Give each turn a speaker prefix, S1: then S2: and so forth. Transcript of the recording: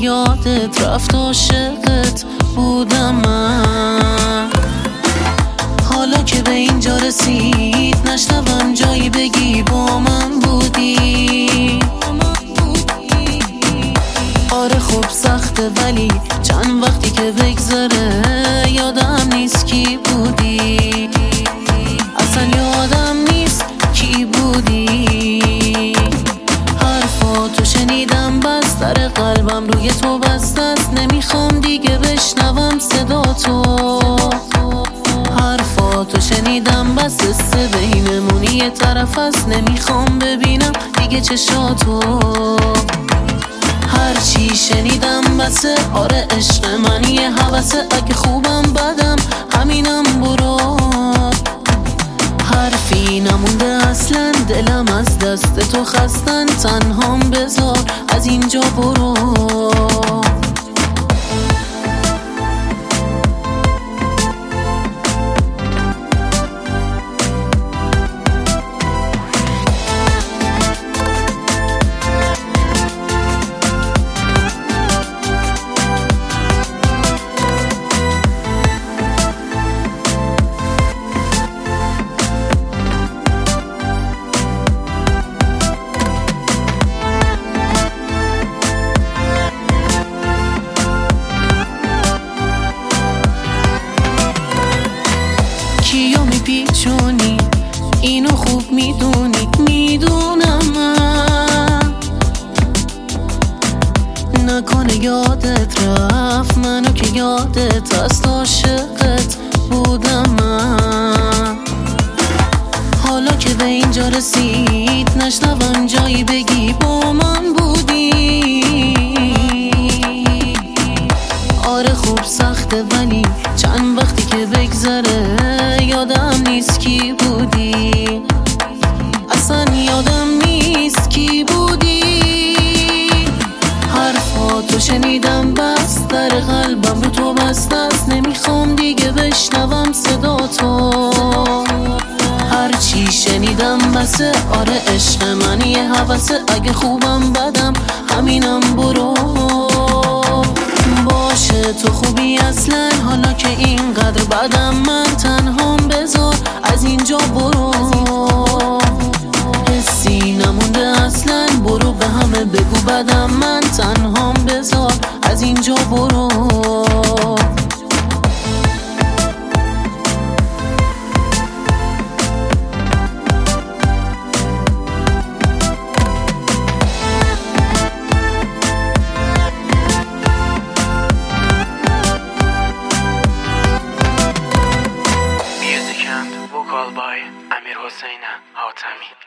S1: یادت رفت عاشقت بودم من. حالا که به اینجا رسید نشنوم جایی بگی با من بودی. آره خوب سخته ولی چند وقتی که بگذره یادم نیست کی بودی. اصلا یادم نیست کی بودی. حرفاتو شنیدم بس در قلبم روی تو بسته است. نمیخوام دیگه بشنوم صدا تو. حرفاتو شنیدم بس قصه بینمونی یه طرف است. نمیخوام ببینم دیگه چشاتو. هرچی شنیدم بسه. آره عشق من یه هوسه. اگه خوبم بدم همینم برو. حرفی نمونده اصلا. دلم از دست تو خستن. تنهام بذار از اینجا برو. کیو میپیچونی اینو خوب میدونی. میدونم من نکنه یادت رفت منو که یادت هست. عاشقت بودم من. حالا که به اینجا رسید نشنوم جایی بگی با من بودی. آره خوب سخته ولی چند وقتی که بگذره یادم نیست کی بودی. اصلا یادم نیست کی بودی. حرفاتو شنیدم بس در قلبم رو تو بسته است. نمیخوام دیگه بشنوم صدا تو. هرچی شنیدم بسه. آره عشق من یه هوسه. اگه خوبم بدم همینم برو. باشه تو خوبی اصلا. حالا که اینقدر بدم من تنهام بذار از اینجا برو.